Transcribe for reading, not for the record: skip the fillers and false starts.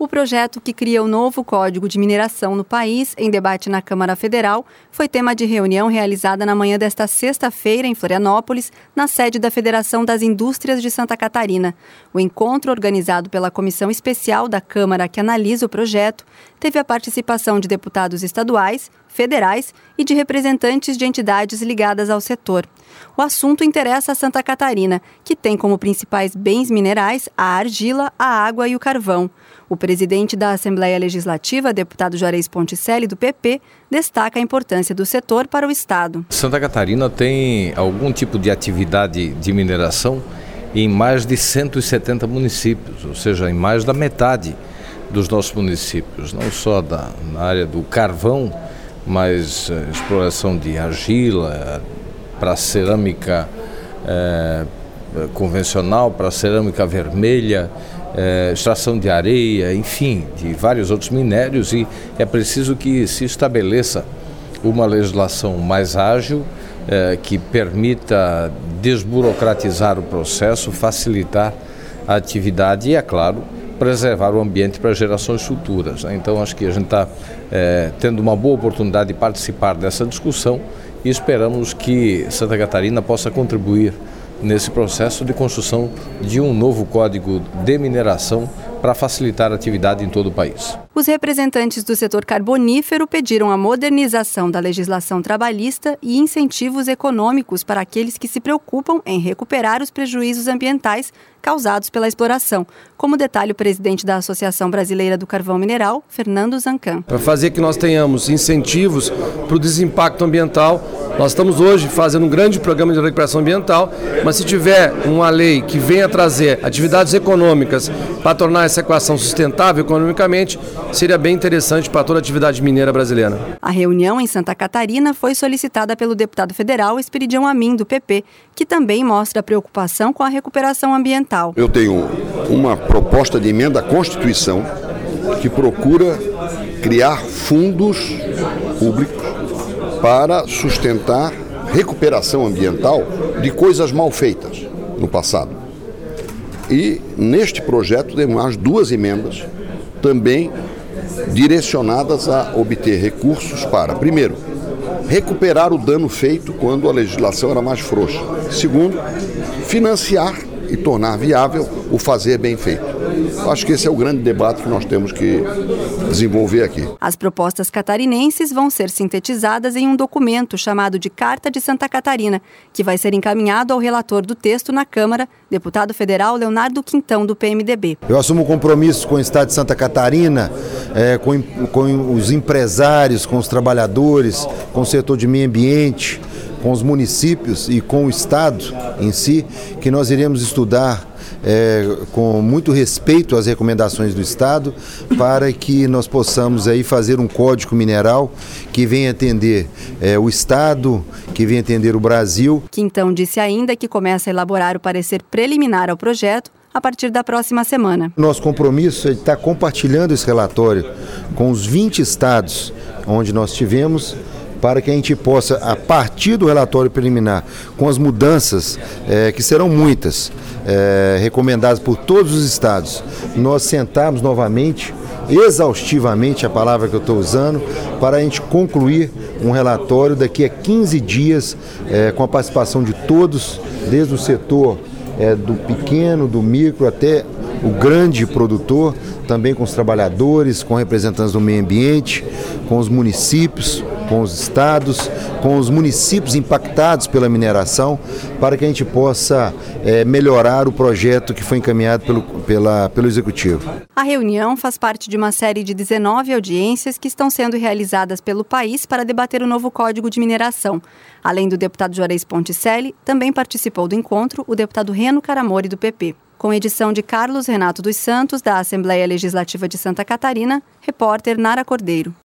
O projeto que cria o novo Código de Mineração no país, em debate na Câmara Federal, foi tema de reunião realizada na manhã desta sexta-feira em Florianópolis, na sede da Federação das Indústrias de Santa Catarina. O encontro, organizado pela Comissão Especial da Câmara que analisa o projeto, teve a participação de deputados estaduais, federais e de representantes de entidades ligadas ao setor. O assunto interessa a Santa Catarina, que tem como principais bens minerais a argila, a água e o carvão. O presidente da Assembleia Legislativa, deputado Juarez Ponticelli, do PP, destaca a importância do setor para o Estado. Santa Catarina tem algum tipo de atividade de mineração em mais de 170 municípios, ou seja, em mais da metade dos nossos municípios, não só na área do carvão, mas exploração de argila, para cerâmica convencional, para cerâmica vermelha, extração de areia, enfim, de vários outros minérios, e é preciso que se estabeleça uma legislação mais ágil, que permita desburocratizar o processo, facilitar a atividade e, é claro, preservar o ambiente para gerações futuras. Então, acho que a gente está tendo uma boa oportunidade de participar dessa discussão e esperamos que Santa Catarina possa contribuir nesse processo de construção de um novo código de mineração para facilitar a atividade em todo o país. Os representantes do setor carbonífero pediram a modernização da legislação trabalhista e incentivos econômicos para aqueles que se preocupam em recuperar os prejuízos ambientais causados pela exploração, como detalha o presidente da Associação Brasileira do Carvão Mineral, Fernando Zancan. Para fazer que nós tenhamos incentivos para o desimpacto ambiental, nós estamos hoje fazendo um grande programa de recuperação ambiental, mas se tiver uma lei que venha trazer atividades econômicas para tornar essa equação sustentável economicamente, seria bem interessante para toda a atividade mineira brasileira. A reunião em Santa Catarina foi solicitada pelo deputado federal Esperidião Amin, do PP, que também mostra preocupação com a recuperação ambiental. Eu tenho uma proposta de emenda à Constituição que procura criar fundos públicos para sustentar recuperação ambiental de coisas mal feitas no passado. E neste projeto tem mais duas emendas também direcionadas a obter recursos para, primeiro, recuperar o dano feito quando a legislação era mais frouxa. Segundo, financiar e tornar viável o fazer bem feito. Acho que esse é o grande debate que nós temos que desenvolver aqui. As propostas catarinenses vão ser sintetizadas em um documento chamado de Carta de Santa Catarina, que vai ser encaminhado ao relator do texto na Câmara, deputado federal Leonardo Quintão, do PMDB. Eu assumo compromisso com o Estado de Santa Catarina, com os empresários, com os trabalhadores, com o setor de meio ambiente, com os municípios e com o Estado em si, que nós iremos estudar com muito respeito às recomendações do Estado, para que nós possamos aí fazer um código mineral que venha atender o Estado, que venha atender o Brasil. Quintão disse ainda que começa a elaborar o parecer preliminar ao projeto a partir da próxima semana. Nosso compromisso é de estar compartilhando esse relatório com os 20 estados onde nós tivemos, para que a gente possa, a partir do relatório preliminar, com as mudanças, que serão muitas, recomendadas por todos os estados, nós sentarmos novamente, exaustivamente, a palavra que eu estou usando, para a gente concluir um relatório daqui a 15 dias, com a participação de todos, desde o setor do pequeno, do micro, até o grande produtor, também com os trabalhadores, com representantes do meio ambiente, com os municípios, com os estados, com os municípios impactados pela mineração, para que a gente possa melhorar o projeto que foi encaminhado pelo Executivo. A reunião faz parte de uma série de 19 audiências que estão sendo realizadas pelo país para debater o novo Código de Mineração. Além do deputado Juarez Ponticelli, também participou do encontro o deputado Reno Caramori, do PP. Com edição de Carlos Renato dos Santos, da Assembleia Legislativa de Santa Catarina, repórter Nara Cordeiro.